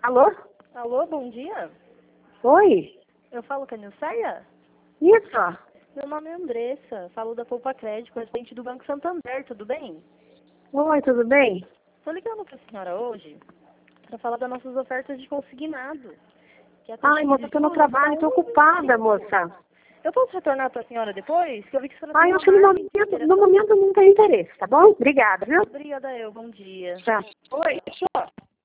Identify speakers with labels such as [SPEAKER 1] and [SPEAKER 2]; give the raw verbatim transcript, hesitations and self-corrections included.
[SPEAKER 1] Alô?
[SPEAKER 2] Alô, bom dia.
[SPEAKER 1] Oi?
[SPEAKER 2] Eu falo com a Nilceia?
[SPEAKER 1] Isso?
[SPEAKER 2] Meu nome é Andressa, falo da Poupa Crédito, presidente do Banco Santander, tudo bem?
[SPEAKER 1] Oi, tudo bem?
[SPEAKER 2] Estou ligando para a senhora hoje para falar das nossas ofertas de consignado. Que a taxa
[SPEAKER 1] Ai,
[SPEAKER 2] de
[SPEAKER 1] moça, eu tô no
[SPEAKER 2] juros
[SPEAKER 1] trabalho,
[SPEAKER 2] está
[SPEAKER 1] tô
[SPEAKER 2] um vírgula
[SPEAKER 1] ocupada,
[SPEAKER 2] vinte e cinco.
[SPEAKER 1] moça.
[SPEAKER 2] Eu posso retornar para a senhora depois? Que eu vi que a senhora tem
[SPEAKER 1] Ai, eu
[SPEAKER 2] uma
[SPEAKER 1] acho que no
[SPEAKER 2] margem de
[SPEAKER 1] momento, no
[SPEAKER 2] interação.
[SPEAKER 1] momento não tem interesse, tá bom? Obrigada, viu?
[SPEAKER 2] Obrigada eu, bom dia.
[SPEAKER 1] Tchau. Oi, tchau.